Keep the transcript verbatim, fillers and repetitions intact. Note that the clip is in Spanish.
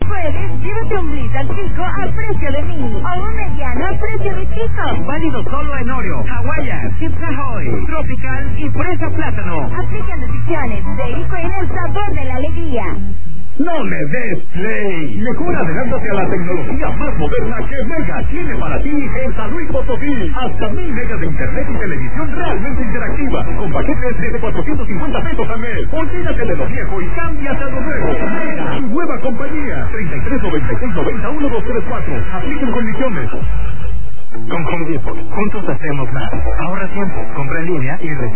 puedes, llévate un blizzard chico al precio de mí o un mediano al precio de chico. Válido solo en Oreo, Hawaiian, Chips Ahoy, Tropical y Fresa Plátano. Aplican restricciones. Dairy Queen, el sabor de la alegría. No le des play. Mejor adelántate a la tecnología más moderna que Mega tiene para ti en San Luis Potosí. Hasta mil megas de internet y televisión realmente interactiva. Con paquetes desde cuatrocientos cincuenta pesos al mes. Olvídate de lo viejo y cámbiate a lo nuevo. Mega, su nueva compañía. treinta y tres noventa y seis noventa uno dos tres cuatro. Aplican condiciones. Con Home Depot, juntos hacemos más. Ahorra tiempo, compra en línea y